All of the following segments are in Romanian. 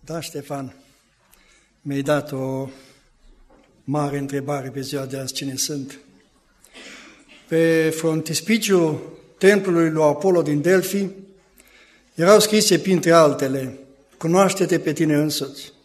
Da, Ștefan, mi-ai dat o mare întrebare pe ziua de azi, cine sunt. Pe frontispiciul templului lui Apollo din Delphi erau scrise, printre altele, cunoaște-te pe tine însuți.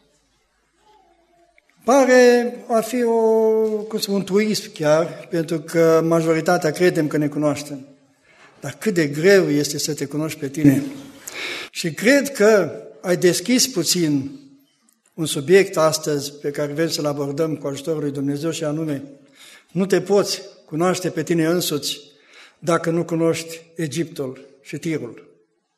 Pare a fi un truism chiar, pentru că majoritatea credem că ne cunoaștem. Dar cât de greu este să te cunoști pe tine. Și cred că ai deschis puțin un subiect astăzi pe care vrem să-l abordăm cu ajutorul lui Dumnezeu și anume, nu te poți cunoaște pe tine însuți dacă nu cunoști Egiptul și Tirul.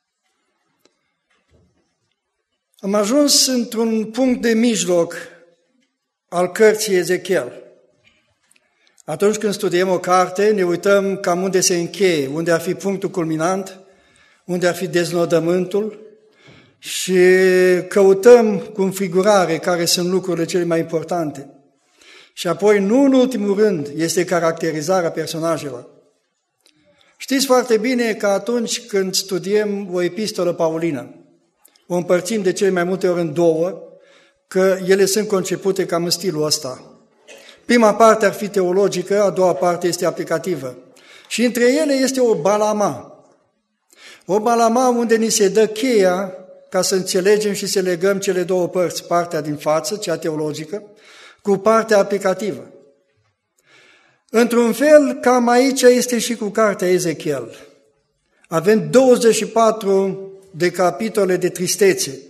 Am ajuns într-un punct de mijloc al cărții Ezechiel. Atunci când studiem o carte, ne uităm cam unde se încheie, unde ar fi punctul culminant, unde ar fi deznodământul și căutăm cu înfigurare care sunt lucrurile cele mai importante. Și apoi, nu în ultimul rând, este caracterizarea personajelor. Știți foarte bine că atunci când studiem o epistolă paulină, o împărțim de cele mai multe ori în două, că ele sunt concepute cam în stilul ăsta. Prima parte ar fi teologică, a doua parte este aplicativă. Și între ele este o balama. O balama unde ni se dă cheia ca să înțelegem și să legăm cele două părți, partea din față, cea teologică, cu partea aplicativă. Într-un fel, cam aici este și cu cartea Ezechiel. Avem 24 de capitole de tristețe.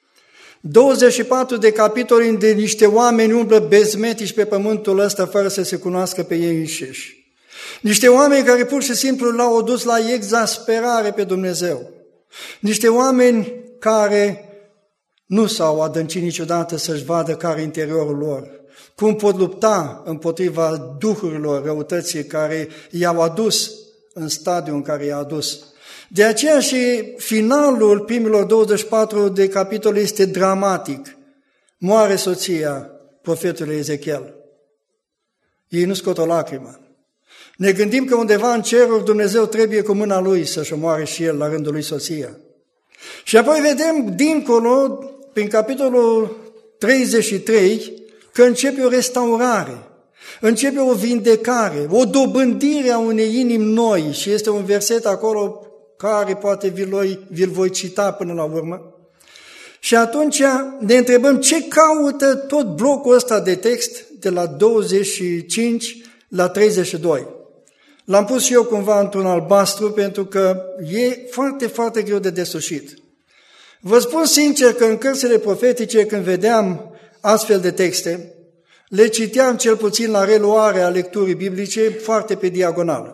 24 de capitole unde niște oameni umblă bezmetici pe pământul ăsta fără să se cunoască pe ei înșiși. Niște oameni care pur și simplu l-au dus la exasperare pe Dumnezeu. Niște oameni care nu s-au adâncit niciodată să-și vadă care interiorul lor. Cum pot lupta împotriva duhurilor răutății care i-au adus în stadiul în care i-au adus. De aceea și finalul primilor 24 de capitole este dramatic. Moare soția profetului Ezechiel. Ei nu scot o lacrimă. Ne gândim că undeva în ceruri Dumnezeu trebuie cu mâna lui să-și omoare și el la rândul lui soția. Și apoi vedem dincolo, prin capitolul 33, că începe o restaurare, începe o vindecare, o dobândire a unei inimi noi și este un verset acolo care poate vi-l voi cita până la urmă. Și atunci ne întrebăm ce caută tot blocul ăsta de text de la 25 la 32. L-am pus și eu cumva într-un albastru pentru că e foarte, foarte greu de desușit. Vă spun sincer că în cărțile profetice, când vedeam astfel de texte, le citeam cel puțin la reluarea lecturii biblice foarte pe diagonală.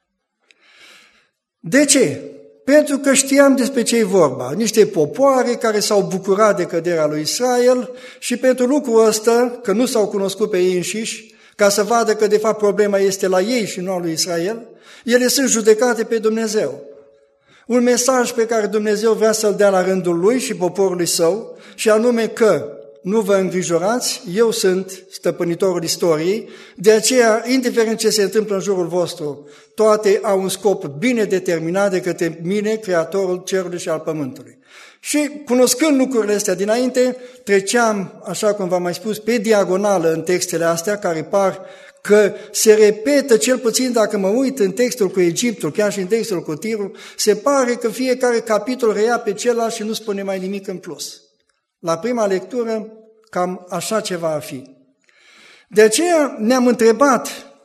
De ce? Pentru că știam despre ce e vorba. Niște popoare care s-au bucurat de căderea lui Israel și pentru lucrul ăsta, că nu s-au cunoscut pe ei înșiși, ca să vadă că de fapt problema este la ei și nu a lui Israel, ele sunt judecate pe Dumnezeu. Un mesaj pe care Dumnezeu vrea să-l dea la rândul lui și poporului său, și anume că nu vă îngrijorați, eu sunt stăpânitorul istoriei, de aceea, indiferent ce se întâmplă în jurul vostru, toate au un scop bine determinat de către mine, Creatorul cerului și al pământului. Și, cunoscând lucrurile astea dinainte, treceam, așa cum v-am mai spus, pe diagonală în textele astea, care par că se repetă, cel puțin dacă mă uit în textul cu Egiptul, chiar și în textul cu Tirul, se pare că fiecare capitol reia pe celălalt și nu spune mai nimic în plus. La prima lectură, cam așa ceva ar fi. De aceea ne-am întrebat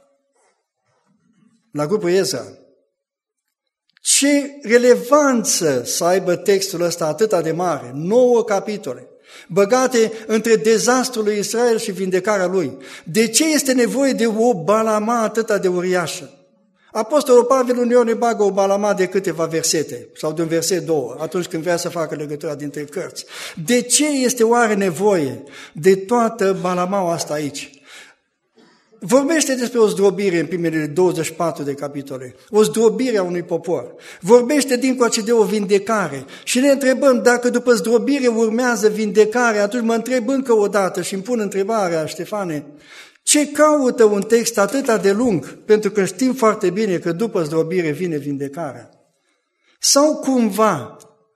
la grupul Ezra, ce relevanță să aibă textul ăsta atât de mare, 9 capitole, băgate între dezastrul lui Israel și vindecarea lui. De ce este nevoie de o balama atât de uriașă? Apostolul Pavel uneori ne bagă o balama de câteva versete, sau de un verset 2, atunci când vrea să facă legătura dintre cărți. De ce este oare nevoie de toată balamaua asta aici? Vorbește despre o zdrobire în primele 24 de capitole, o zdrobire a unui popor. Vorbește dincoace de o vindecare și ne întrebăm dacă după zdrobire urmează vindecare, atunci mă întreb încă o dată și îmi pun întrebarea, Ștefane, ce caută un text atât de lung? Pentru că știm foarte bine că după zdrobire vine vindecarea. Sau cumva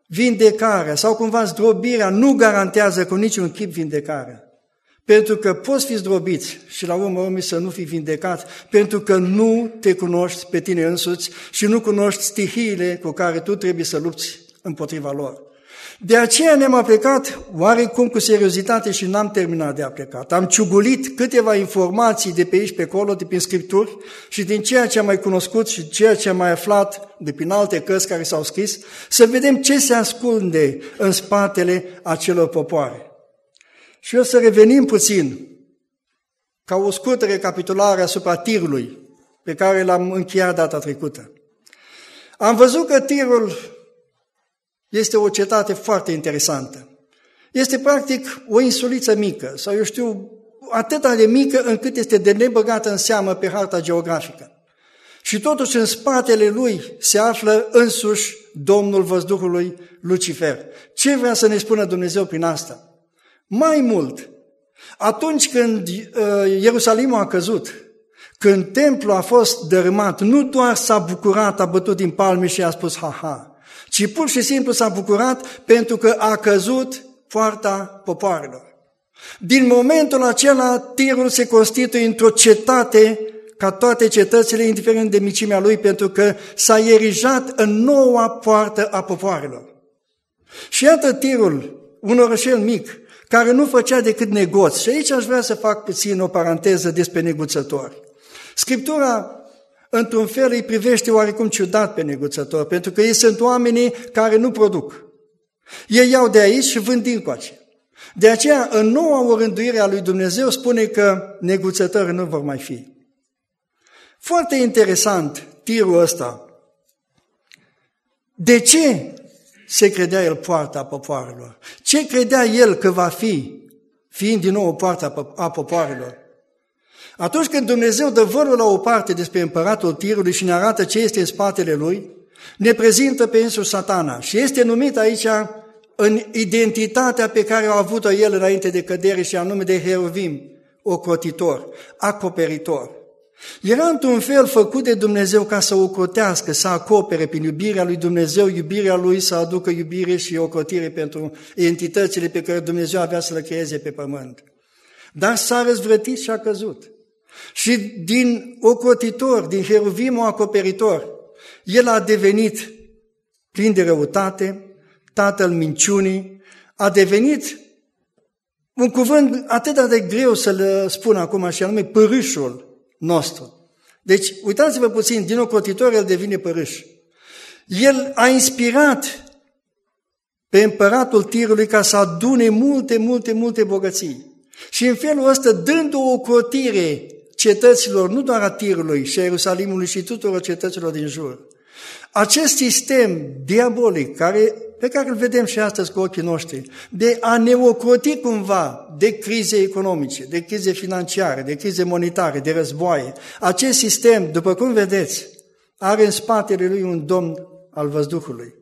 vindecarea sau cumva zdrobirea nu garantează cu niciun chip vindecarea. Pentru că poți fi zdrobiți și la urmă să nu fii vindecat, pentru că nu te cunoști pe tine însuți și nu cunoști stihiile cu care tu trebuie să lupți împotriva lor. De aceea ne-am aplicat oarecum cu seriozitate și n-am terminat de aplicat. Am ciugulit câteva informații de pe aici pe acolo, de prin Scripturi și din ceea ce am mai cunoscut și ceea ce am mai aflat de prin alte cărți care s-au scris, să vedem ce se ascunde în spatele acelor popoare. Și o să revenim puțin ca o scurtă recapitulare asupra Tirului, pe care l-am încheiat data trecută. Am văzut că Tirul este o cetate foarte interesantă. Este practic o insuliță mică, sau eu știu, atât de mică încât este de nebăgată în seamă pe harta geografică. Și totuși în spatele lui se află însuși Domnul Văzduhului Lucifer. Ce vrea să ne spună Dumnezeu prin asta? Mai mult, atunci când Ierusalimul a căzut, când templul a fost dărâmat, nu doar s-a bucurat, a bătut din palme și a spus ha-ha, ci pur și simplu s-a bucurat pentru că a căzut poarta popoarelor. Din momentul acela, Tirul se constituie într-o cetate ca toate cetățile, indiferent de micimea lui, pentru că s-a erijat în noua poartă a popoarelor. Și iată Tirul, un orășel mic, care nu făcea decât negoți. Și aici aș vrea să fac puțin o paranteză despre neguțători. Scriptura, într-un fel, îi privește oarecum ciudat pe neguțători, pentru că ei sunt oamenii care nu produc. Ei iau de aici și vând dincoace. De aceea, în noua orânduire a lui Dumnezeu, spune că neguțători nu vor mai fi. Foarte interesant, Tirul ăsta. De ce se credea el poarta popoarelor? Ce credea el că va fi, fiind din nou o poartă a popoarelor? Atunci când Dumnezeu dă vărul la o parte despre împăratul Tirului și ne arată ce este în spatele lui, ne prezintă pe însuși Satana și este numit aici în identitatea pe care a avut-o el înainte de cădere și anume de Heruvim, ocrotitor, acoperitor. Era într-un fel făcut de Dumnezeu ca să ocrotească, să acopere prin iubirea lui Dumnezeu, iubirea lui să aducă iubire și ocrotire pentru entitățile pe care Dumnezeu avea să le creeze pe pământ. Dar s-a răzvrătit și a căzut. Și din ocrotitor, din Heruvimul acoperitor, el a devenit plin de răutate, tatăl minciunii, a devenit un cuvânt atât de greu să-l spun acum, și anume părâșul nostru. Deci, uitați-vă puțin, din ocrotitor el devine părâș. El a inspirat pe împăratul Tirului ca să adune multe bogății. Și în felul ăsta, dând o ocrotire cetăților, nu doar a Tirului și a Ierusalimului și tuturor cetăților din jur. Acest sistem diabolic, pe care îl vedem și astăzi cu ochii noștri, de a ne ocroti cumva de crize economice, de crize financiare, de crize monetare, de războaie, acest sistem, după cum vedeți, are în spatele lui un domn al văzduhului.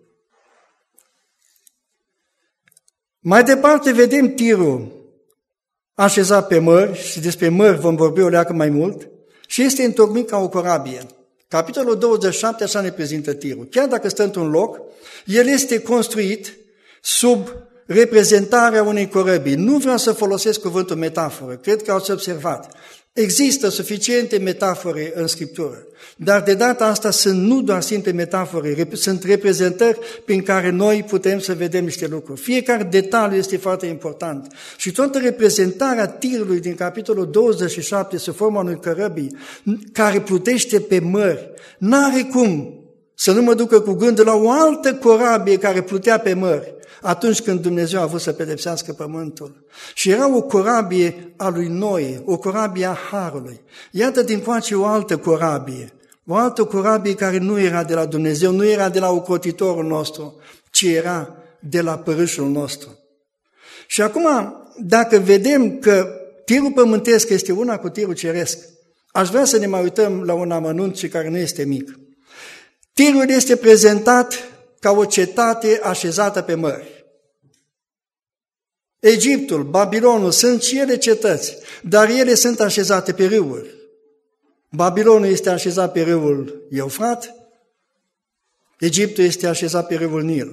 Mai departe vedem Tirul așezat pe mări, și despre mări vom vorbi o leacă mai mult, și este întocmit ca o corabie. Capitolul 27 așa ne prezintă Tirul. Chiar dacă stă într-un loc, el este construit sub reprezentarea unei corăbii. Nu vreau să folosesc cuvântul metaforă, cred că ați observat. Există suficiente metafore în Scriptură, dar de data asta sunt nu doar simple metafore, sunt reprezentări prin care noi putem să vedem niște lucruri. Fiecare detaliu este foarte important și toată reprezentarea Tirului din capitolul 27 sub forma unui corăbii care plutește pe mări, n-are cum să nu mă ducă cu gândul la o altă corabie care plutea pe mări atunci când Dumnezeu a vrut să pedepsească pământul. Și era o corabie a lui Noe, o corabie a Harului. Iată dincoace o altă corabie care nu era de la Dumnezeu, nu era de la ocrotitorul nostru, ci era de la părâșul nostru. Și acum, dacă vedem că tirul pământesc este una cu tirul ceresc, aș vrea să ne mai uităm la un amănunt și care nu este mic. Tirul este prezentat ca o cetate așezată pe mări. Egiptul, Babilonul sunt și ele cetăți, dar ele sunt așezate pe râuri. Babilonul este așezat pe râul Eufrat, Egiptul este așezat pe râul Nil.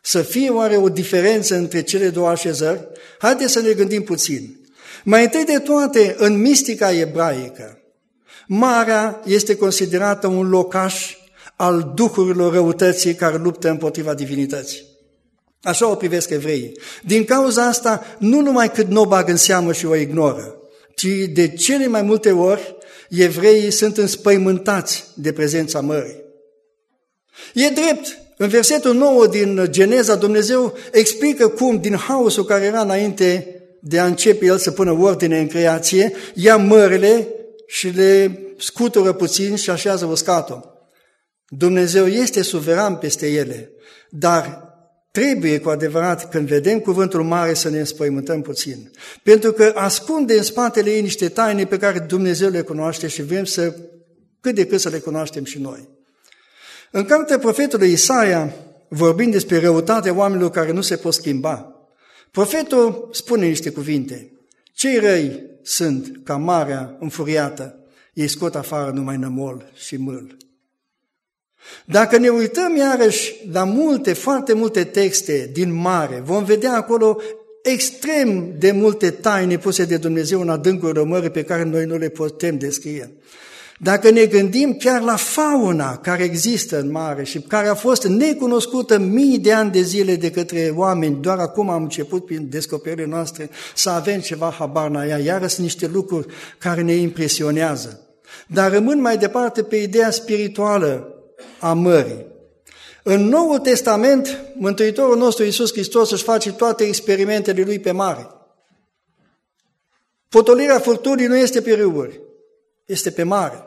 Să fie oare o diferență între cele două așezări? Haideți să ne gândim puțin. Mai întâi de toate, în mistica ebraică, marea este considerată un locaș al duhurilor răutății care luptă împotriva divinității. Așa o privesc evreii. Din cauza asta, nu numai cât nu o bag în seamă și o ignoră, ci de cele mai multe ori, evreii sunt înspăimântați de prezența mării. E drept, în versetul 9 din Geneza, Dumnezeu explică cum, din haosul care era înainte de a începe El să pună ordine în creație, ia mările și le scutură puțin și așează uscatul. Dumnezeu este suveran peste ele, dar trebuie cu adevărat, când vedem cuvântul mare, să ne înspăimântăm puțin. Pentru că ascunde în spatele ei niște taine pe care Dumnezeu le cunoaște și vrem să, cât de cât să le cunoaștem și noi. În cartea profetului Isaia, vorbind despre răutatea oamenilor care nu se pot schimba, profetul spune niște cuvinte. Cei răi sunt ca marea înfuriată, ei scot afară numai nămol și mâl. Dacă ne uităm iarăși la foarte multe texte din mare, vom vedea acolo extrem de multe taine puse de Dumnezeu în adâncurile mării pe care noi nu le putem descrie. Dacă ne gândim chiar la fauna care există în mare și care a fost necunoscută mii de ani de zile de către oameni, doar acum am început prin descoperirile noastre să avem ceva habar la ea, iară sunt niște lucruri care ne impresionează. Dar rămân mai departe pe ideea spirituală a mării. În Noul Testament, Mântuitorul nostru Iisus Hristos își face toate experimentele Lui pe mare. Potolirea furtunii nu este pe râuri, este pe mare.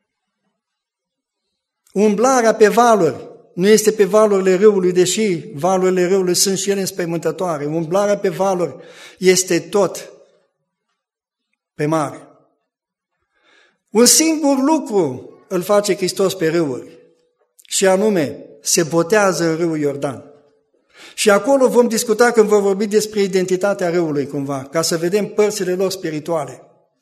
Umblarea pe valuri nu este pe valurile râului, deși valurile râului sunt și ele înspăimântătoare. Umblarea pe valuri este tot pe mare. Un singur lucru îl face Hristos pe râuri, și anume, se botează în râul Iordan. Și acolo vom discuta când vom vorbi despre identitatea râului cumva, ca să vedem părțile lor spirituale.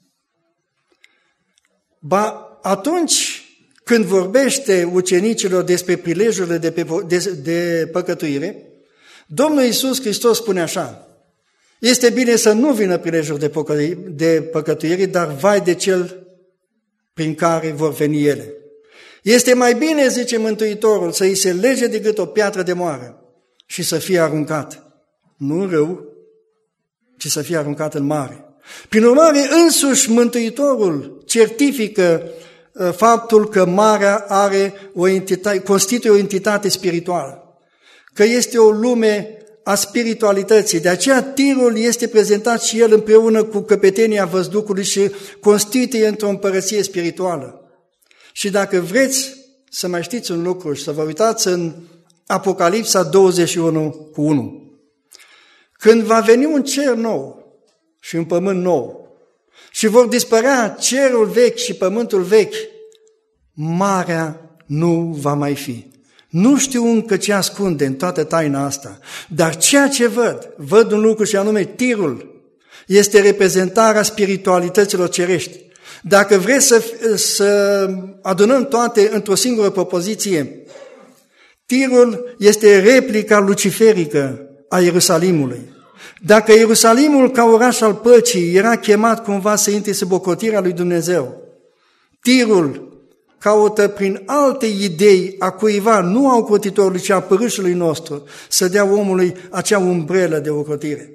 Ba, atunci când vorbește ucenicilor despre prilejurile de păcătuire, Domnul Iisus Hristos spune așa: este bine să nu vină prilejuri de păcătuire, dar vai de cel prin care vor veni ele. Este mai bine, zice Mântuitorul, să îi se lege de gât o piatră de moară și să fie aruncat, nu în râu, ci să fie aruncat în mare. Prin urmare, însuși Mântuitorul certifică faptul că marea are constituie o entitate spirituală, că este o lume a spiritualității. De aceea tirul este prezentat și el împreună cu căpetenia văzducului și constituie într-o împărăție spirituală. Și dacă vreți să mai știți un lucru și să vă uitați în Apocalipsa 21:1, când va veni un cer nou și un pământ nou și vor dispărea cerul vechi și pământul vechi, marea nu va mai fi. Nu știu încă ce ascunde în toată taina asta, dar ceea ce văd un lucru și anume tirul este reprezentarea spiritualităților cerești. Dacă vreți să adunăm toate într-o singură propoziție, tirul este replica luciferică a Ierusalimului. Dacă Ierusalimul ca oraș al păcii era chemat cumva să intre sub ocrotirea lui Dumnezeu, tirul caută prin alte idei a cuiva, nu a ocrotitorului, ci a părâșului nostru, să dea omului acea umbrelă de ocrotire.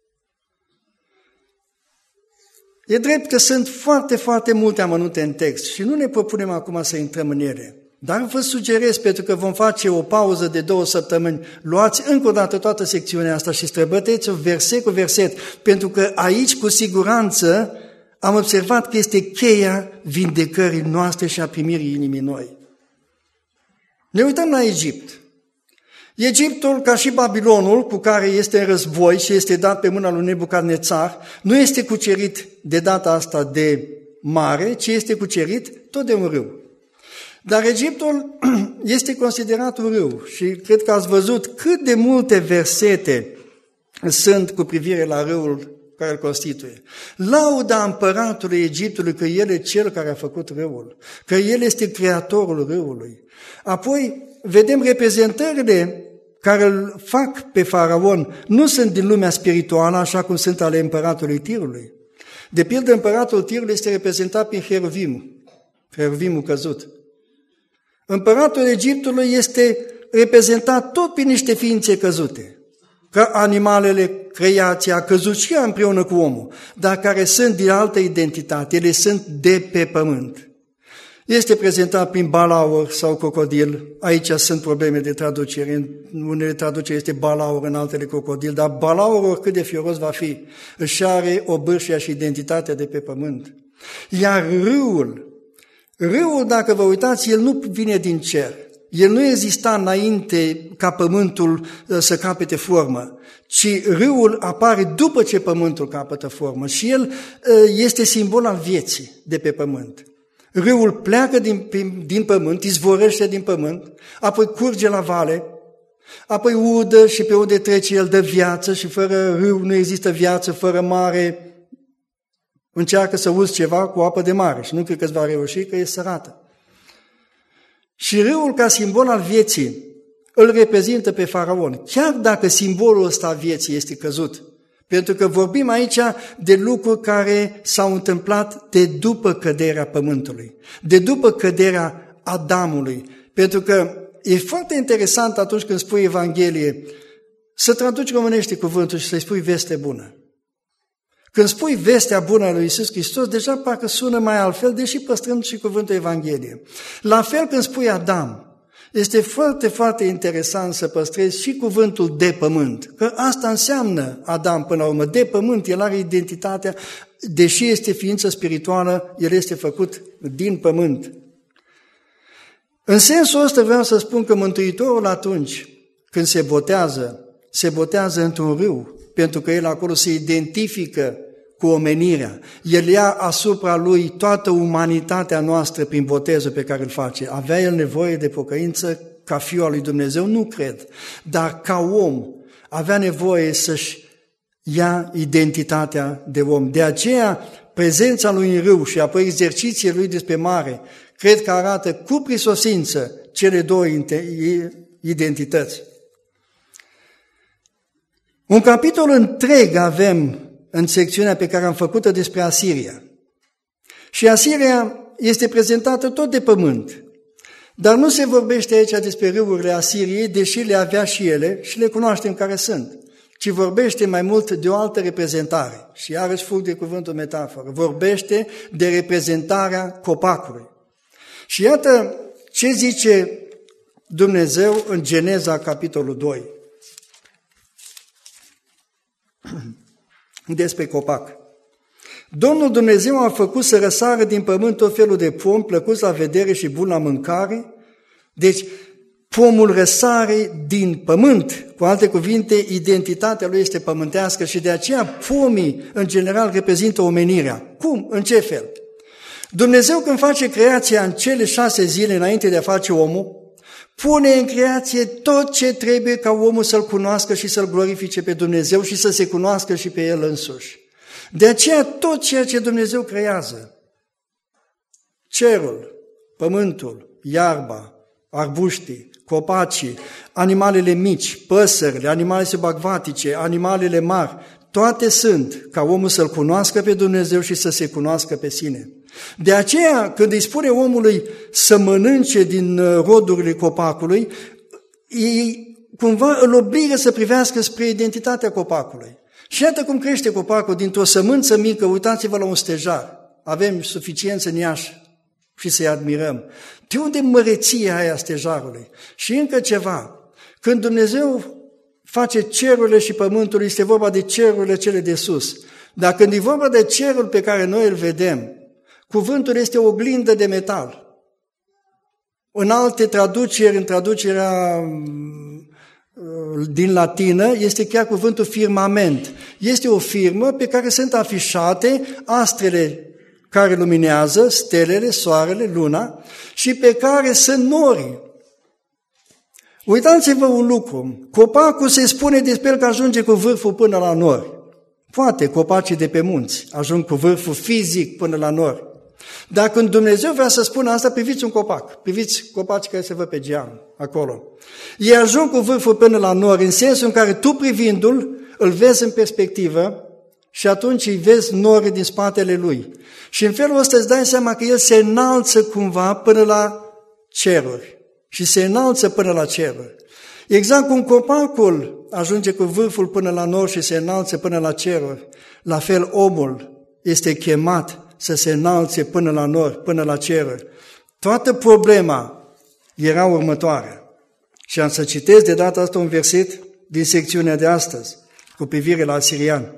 E drept că sunt foarte multe amănunte în text și nu ne propunem acum să intrăm în ele. Dar vă sugerez, pentru că vom face o pauză de 2 săptămâni, luați încă o dată toată secțiunea asta și străbăteți-o verset cu verset, pentru că aici, cu siguranță, am observat că este cheia vindecării noastre și a primirii inimii noi. Ne uităm la Egipt. Egiptul, ca și Babilonul, cu care este în război și este dat pe mâna lui Nebucadnețar, nu este cucerit de data asta de mare, ci este cucerit tot de un râu. Dar Egiptul este considerat un râu și cred că ați văzut cât de multe versete sunt cu privire la râul care îl constituie. Lauda împăratului Egiptului că el e cel care a făcut râul, că el este creatorul râului. Apoi vedem reprezentările care îl fac pe faraon nu sunt din lumea spirituală, așa cum sunt ale împăratului Tirului. De pildă, împăratul Tirului este reprezentat prin Heruvimul căzut. Împăratul Egiptului este reprezentat tot prin niște ființe căzute, ca animalele, creația, căzut și ea împreună cu omul, dar care sunt din altă identitate, ele sunt de pe pământ. Este prezentat prin balaur sau crocodil, aici sunt probleme de traducere, în unele traduceri este balaur, în altele crocodil, dar balaur, oricât de fioros va fi, își are obârșia și identitatea de pe pământ. Iar râul, dacă vă uitați, el nu vine din cer. El nu exista înainte ca pământul să capete formă, ci râul apare după ce pământul capătă formă și el este simbol al vieții de pe pământ. Râul pleacă din pământ, izvorăște din pământ, apoi curge la vale, apoi udă și pe unde trece el dă viață și fără râu nu există viață, fără mare încearcă să uzi ceva cu apă de mare și nu cred că îți va reuși, că e sărată. Și râul, ca simbol al vieții, îl reprezintă pe faraon, chiar dacă simbolul ăsta al vieții este căzut. Pentru că vorbim aici de lucruri care s-au întâmplat de după căderea pământului, de după căderea Adamului. Pentru că e foarte interesant atunci când spui Evanghelie, să traduci românește cuvântul și să-i spui veste bună. Când spui vestea bună a lui Iisus Hristos, deja parcă sună mai altfel, deși păstrând și cuvântul Evanghelie. La fel când spui Adam, este foarte, foarte interesant să păstrezi și cuvântul de pământ, că asta înseamnă Adam până la urmă, de pământ, el are identitatea, deși este ființă spirituală, el este făcut din pământ. În sensul ăsta vreau să spun că Mântuitorul atunci când se botează într-un râu, pentru că el acolo se identifică cu omenirea. El ia asupra lui toată umanitatea noastră prin botezul pe care îl face. Avea el nevoie de pocăință ca fiul al lui Dumnezeu? Nu cred. Dar ca om avea nevoie să-și ia identitatea de om. De aceea, prezența lui în râu și apoi exercițiile lui despre mare, cred că arată cu prisosință cele două identități. Un capitol întreg avem în secțiunea pe care am făcut-o despre Asiria. Și Asiria este prezentată tot de pământ. Dar nu se vorbește aici despre râurile Asiriei, deși le avea și ele și le cunoaștem care sunt, ci vorbește mai mult de o altă reprezentare. Și iarăși fug de cuvântul metaforă. Vorbește de reprezentarea copacului. Și iată ce zice Dumnezeu în Geneza, capitolul 2. Despre copac. Domnul Dumnezeu a făcut să răsară din pământ tot felul de pom plăcuți la vedere și bun la mâncare. Deci pomul răsare din pământ, cu alte cuvinte, identitatea lui este pământească și de aceea pomii în general reprezintă omenirea. Cum? În ce fel? Dumnezeu când face creația în cele 6 zile înainte de a face omul, pune în creație tot ce trebuie ca omul să-L cunoască și să-L glorifice pe Dumnezeu și să se cunoască și pe El însuși. De aceea tot ceea ce Dumnezeu creează, cerul, pământul, iarba, arbuștii, copacii, animalele mici, păsările, animalele subacvatice, animalele mari, toate sunt ca omul să-L cunoască pe Dumnezeu și să se cunoască pe sine. De aceea, când îi spune omului să mănânce din rodurile copacului, cumva îl obligă să privească spre identitatea copacului. Și iată cum crește copacul dintr-o sămânță mică, uitați-vă la un stejar. Avem suficiență în Iași și să-i admirăm. De unde măreția aia stejarului? Și încă ceva, când Dumnezeu face cerurile și pământul, este vorba de cerurile cele de sus. Dar când e vorba de cerul pe care noi îl vedem, cuvântul este o oglindă de metal. În alte traduceri, în traducerea din latină, este chiar cuvântul firmament. Este o firmă pe care sunt afișate astrele care luminează, stelele, soarele, luna și pe care sunt norii. Uitați-vă un lucru, copacul se spune despre el că ajunge cu vârful până la nori. Poate copacii de pe munți ajung cu vârful fizic până la nori, Dar când Dumnezeu vrea să spună asta, priviți un copac, priviți copacii care se văd pe geam, acolo. Ei ajung cu vârful până la nori, în sensul în care tu privindu-l, îl vezi în perspectivă și atunci îi vezi norii din spatele lui. Și în felul ăsta îți dai seama că el se înalță cumva până la ceruri. Și se înalță până la ceruri. Exact cum copacul ajunge cu vârful până la nori și se înalță până la ceruri, la fel omul este chemat să se înalțe până la nori, până la ceruri. Toată problema era următoarea. Și am să citesc de data asta un verset din secțiunea de astăzi, cu privire la asirian.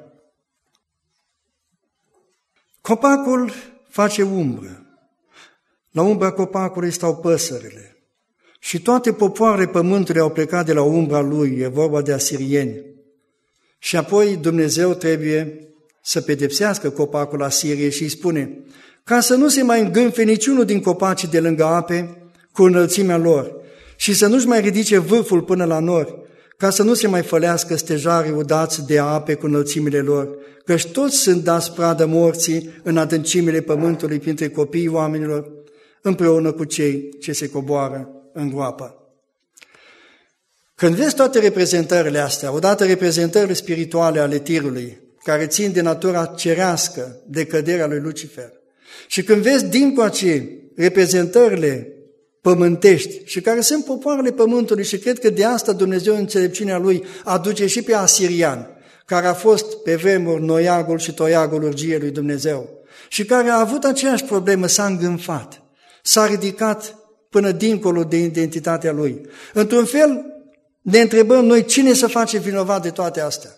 Copacul face umbră. La umbra copacului stau păsările. Și toate popoarele pământului au plecat de la umbra lui, e vorba de asirieni. Și apoi Dumnezeu trebuie să pedepsească copacul Asiriei și îi spune, ca să nu se mai îngânfe niciunul din copacii de lângă ape cu înălțimea lor și să nu-și mai ridice vârful până la nori, ca să nu se mai fălească stejarii udați de ape cu înălțimile lor, căci toți sunt dați pradă morții în adâncimile pământului printre copiii oamenilor, împreună cu cei ce se coboară în groapă. Când vezi toate reprezentările astea, odată reprezentările spirituale ale tirului, care țin de natura cerească, de căderea lui Lucifer, și când vezi dincoace reprezentările pământești și care sunt popoarele pământului și cred că de asta Dumnezeu în înțelepciunea lui aduce și pe asirian, care a fost pe vremuri noiagul și toiagul urgiei lui Dumnezeu și care a avut aceeași problemă, s-a îngânfat, s-a ridicat până dincolo de identitatea lui. Într-un fel ne întrebăm noi cine să face vinovat de toate astea.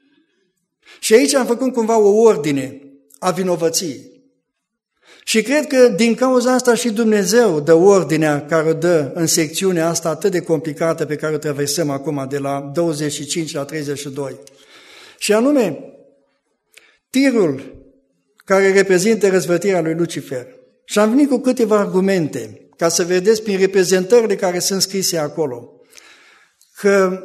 Și aici am făcut cumva o ordine a vinovăției. Și cred că din cauza asta și Dumnezeu dă ordinea care o dă în secțiunea asta atât de complicată pe care o traversăm acum, de la 25 la 32. Și anume, tirul care reprezintă răzvătirea lui Lucifer. Și am venit cu câteva argumente, ca să vedeți prin reprezentările care sunt scrise acolo, că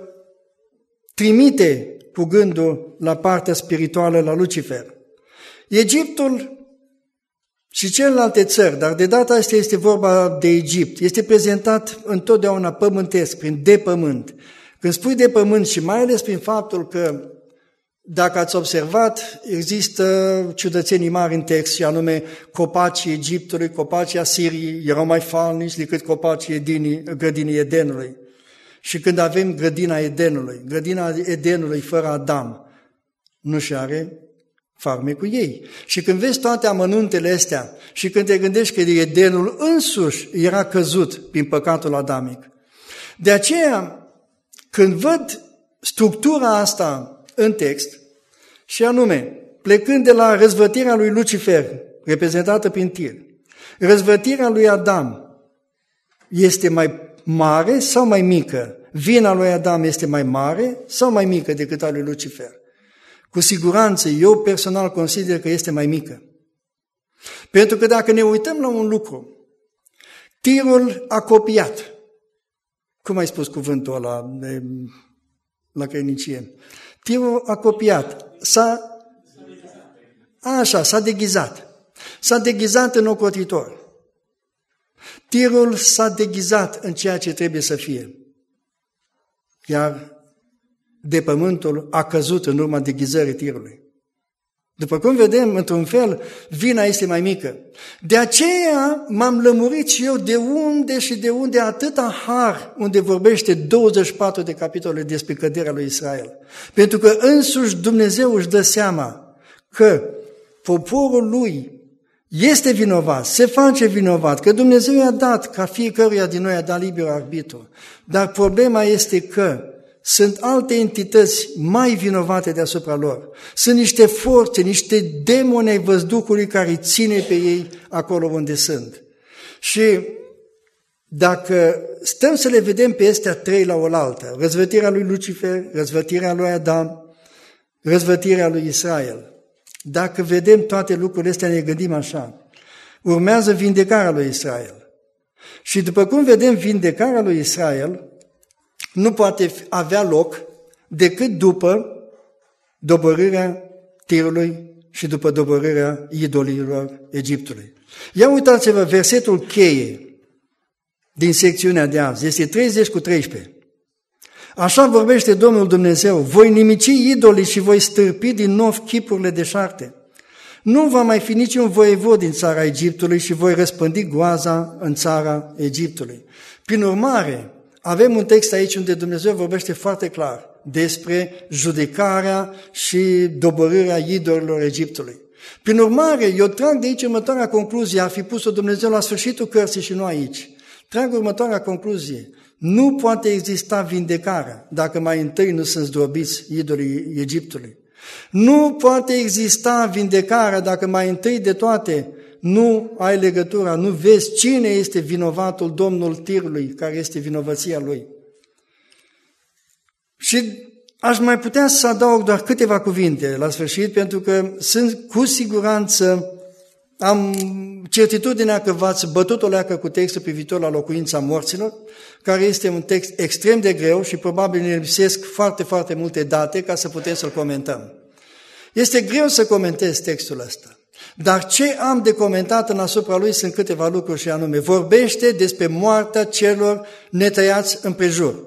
trimite cu gândul la partea spirituală la Lucifer. Egiptul și celelalte țări, dar de data asta este vorba de Egipt, este prezentat întotdeauna pământesc, prin de pământ. Când spui de pământ și mai ales prin faptul că, dacă ați observat, există ciudățenii mari în text și anume copacii Egiptului, copacii Asiriei erau mai falnici decât copacii grădinii Edenului. Și când avem grădina Edenului fără Adam, nu și are farmecul ei. Și când vezi toate amănuntele astea și când te gândești că Edenul însuși era căzut prin păcatul adamic. De aceea, când văd structura asta în text, și anume, plecând de la răzvătirea lui Lucifer, reprezentată prin tir, răzvătirea lui Adam este mai mare sau mai mică? Vina lui Adam este mai mare sau mai mică decât a lui Lucifer? Cu siguranță, eu personal consider că este mai mică. Pentru că dacă ne uităm la un lucru, tirul a copiat. Cum ai spus cuvântul ăla la căinicie? Tirul a copiat. S-a deghizat. S-a deghizat în ocrotitor. Tirul s-a deghizat în ceea ce trebuie să fie. Iar de pământul a căzut în urma deghizării tirului. După cum vedem, într-un fel, vina este mai mică. De aceea m-am lămurit și eu de unde atâta har, unde vorbește 24 de capitole despre căderea lui Israel. Pentru că însuși Dumnezeu își dă seama că poporul lui este vinovat, se face vinovat, că Dumnezeu i-a dat, ca fiecăruia din noi a dat liber arbitru. Dar problema este că sunt alte entități mai vinovate deasupra lor. Sunt niște forțe, niște demoni ai văzduhului care ține pe ei acolo unde sunt. Și dacă stăm să le vedem pe astea trei la oaltă, răzvătirea lui Lucifer, răzvătirea lui Adam, răzvătirea lui Israel, dacă vedem toate lucrurile astea, ne gândim așa, urmează vindecarea lui Israel. Și după cum vedem, vindecarea lui Israel nu poate avea loc decât după doborârea tirului și după doborârea idolilor Egiptului. Ia uitați-vă, versetul cheie din secțiunea de azi, este 30:13. Așa vorbește Domnul Dumnezeu, voi nimici idolii și voi stârpi din nou chipurile deșarte. Nu va mai fi niciun voievod din țara Egiptului și voi răspândi groaza în țara Egiptului. Prin urmare, avem un text aici unde Dumnezeu vorbește foarte clar despre judecarea și doborârea idolilor Egiptului. Prin urmare, eu trag de aici următoarea concluzie, a fi pus-o Dumnezeu la sfârșitul cărții și nu aici. Trag următoarea concluzie. Nu poate exista vindecarea dacă mai întâi nu sunt zdrobiți idolii Egiptului. Nu poate exista vindecarea dacă mai întâi de toate nu ai legătura, nu vezi cine este vinovatul, Domnul Tirului, care este vinovăția lui. Și aș mai putea să adaug doar câteva cuvinte la sfârșit, pentru că sunt cu siguranță, am certitudinea că v-ați bătut o leacă cu textul privitor la locuința morților, care este un text extrem de greu și probabil ne lipsesc foarte, foarte multe date ca să putem să-l comentăm. Este greu să comentez textul ăsta, dar ce am de comentat în asupra lui sunt câteva lucruri și anume, vorbește despre moartea celor netăiați împrejur.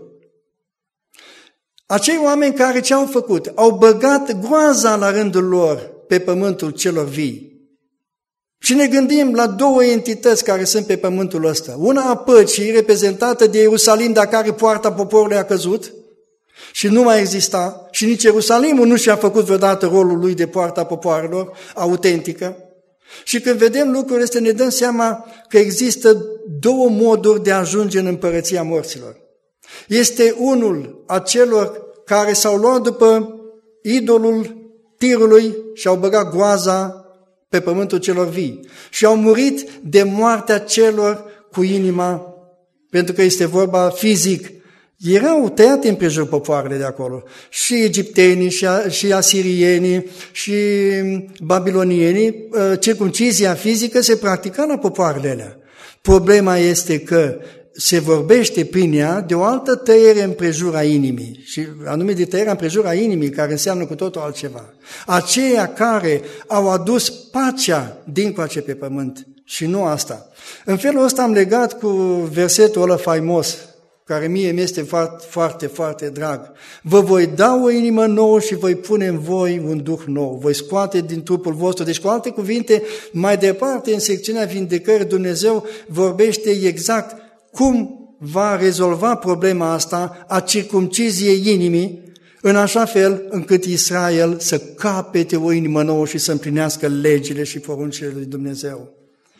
Acei oameni care ce au făcut? Au băgat groaza la rândul lor pe pământul celor vii. Și ne gândim la două entități care sunt pe pământul ăsta. Una a păcii, reprezentată de Ierusalim, dar care poarta poporului a căzut și nu mai exista. Și nici Ierusalimul nu și-a făcut vreodată rolul lui de poarta popoarelor, autentică. Și când vedem lucrurile astea, ne dăm seama că există două moduri de a ajunge în împărăția morților. Este unul a celor care s-au luat după idolul Tirului și au băgat groaza pe pământul celor vii și au murit de moartea celor cu inima, pentru că este vorba fizic. Erau tăiate împrejur popoarele de acolo, și egiptenii, și asirienii, și babilonienii. Circumcizia fizică se practica la popoarele alea. Problema este că se vorbește prin ea de o altă tăiere împrejura inimii, și anume de tăierea împrejura inimii, care înseamnă cu totul altceva. Aceia care au adus pacea dincoace pe pământ și nu asta. În felul ăsta am legat cu versetul ăla faimos, care mie mi-este foarte, foarte, foarte drag. Vă voi da o inimă nouă și voi pune în voi un duh nou. Voi scoate din trupul vostru. Deci, cu alte cuvinte, mai departe, în secțiunea vindecării, Dumnezeu vorbește exact cum va rezolva problema asta a circumciziei inimii, în așa fel încât Israel să capete o inimă nouă și să împlinească legile și poruncile lui Dumnezeu.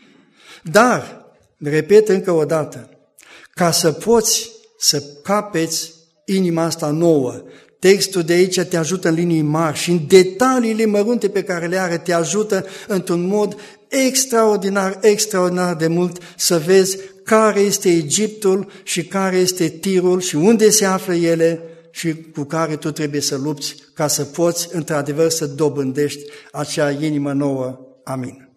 Dar, repet încă o dată, ca să poți să capeți inima asta nouă, textul de aici te ajută în linii mari și în detaliile mărunte pe care le are, te ajută într-un mod extraordinar, extraordinar de mult să vezi care este Egiptul și care este Tirul și unde se află ele și cu care tu trebuie să lupți ca să poți într-adevăr să dobândești acea inimă nouă. Amin.